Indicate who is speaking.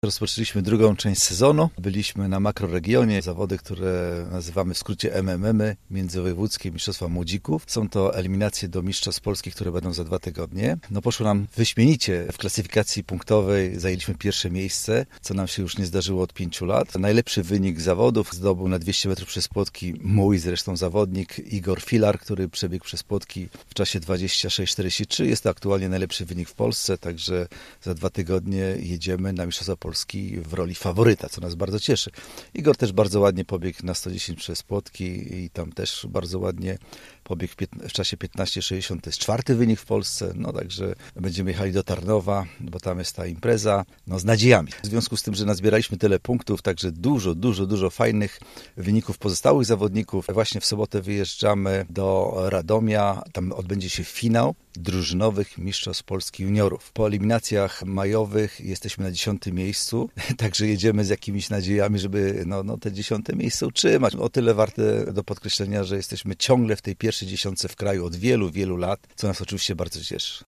Speaker 1: Rozpoczęliśmy drugą część sezonu. Byliśmy na makroregionie. Zawody, które nazywamy w skrócie MMM-y, Międzywojewódzkie Mistrzostwa Młodzików. Są to eliminacje do Mistrzostw Polskich, które będą za 2 tygodnie. Poszło nam wyśmienicie. W klasyfikacji punktowej zajęliśmy pierwsze miejsce, co nam się już nie zdarzyło od 5 lat. Najlepszy wynik zawodów zdobył na 200 metrów przez płotki mój zresztą zawodnik Igor Filar, który przebiegł przez płotki w czasie 26:43. Jest to aktualnie najlepszy wynik w Polsce, także za 2 tygodnie jedziemy na Mistrzostwa Polski w roli faworyta, co nas bardzo cieszy. Igor też bardzo ładnie pobiegł na 110 przez płotki i tam też bardzo ładnie pobiegł w czasie 15:60. To jest 4. wynik w Polsce, także będziemy jechali do Tarnowa, bo tam jest ta impreza, z nadziejami. W związku z tym, że nazbieraliśmy tyle punktów, także dużo fajnych wyników pozostałych zawodników. Właśnie w sobotę wyjeżdżamy do Radomia, tam odbędzie się finał drużynowych Mistrzostw Polski Juniorów. Po eliminacjach majowych jesteśmy na 10. miejscu, także jedziemy z jakimiś nadziejami, żeby te 10. miejsce utrzymać. O tyle warte do podkreślenia, że jesteśmy ciągle w tej pierwszej 10 w kraju od wielu lat, co nas oczywiście bardzo cieszy.